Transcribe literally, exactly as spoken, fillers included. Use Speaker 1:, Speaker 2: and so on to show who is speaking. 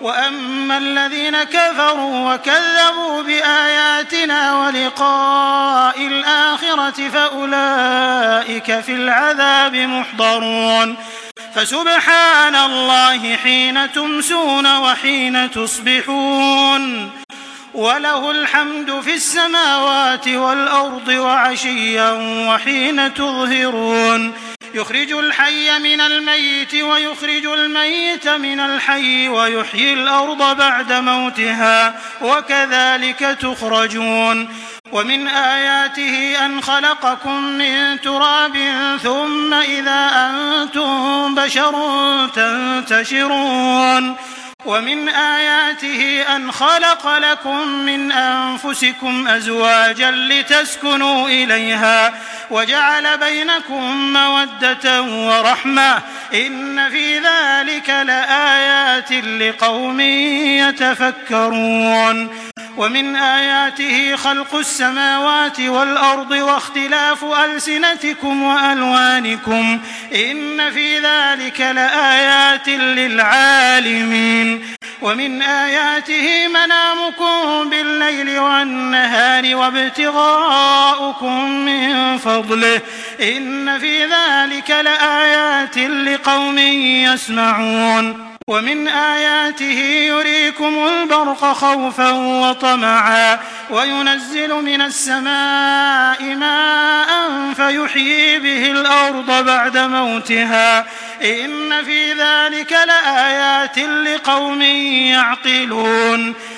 Speaker 1: وأما الذين كفروا وكذبوا بآياتنا ولقاء الآخرة فأولئك في العذاب محضرون فسبحان الله حين تمسون وحين تصبحون وله الحمد في السماوات والأرض وعشيا وحين تظهرون يخرج الحي من الميت ويخرج الميت من الحي ويحيي الأرض بعد موتها وكذلك تخرجون ومن آياته أن خلقكم من تراب ثم إذا أنتم بشر تنتشرون ومن آياته أن خلق لكم من أنفسكم أزواجا لتسكنوا إليها وجعل بينكم مودة ورحمة إن في ذلك لآيات لقوم يتفكرون ومن آياته خلق السماوات والأرض واختلاف ألسنتكم وألوانكم إن في ذلك لآيات للعالمين ومن آياته منامكم بالليل والنهار وابتغاؤكم من فضله إن في ذلك لآيات لقوم يسمعون ومن آياته يريكم البرق خوفا وطمعا وينزل من السماء ماء فيحيي به الأرض بعد موتها إن في ذلك لآيات لقوم يعقلون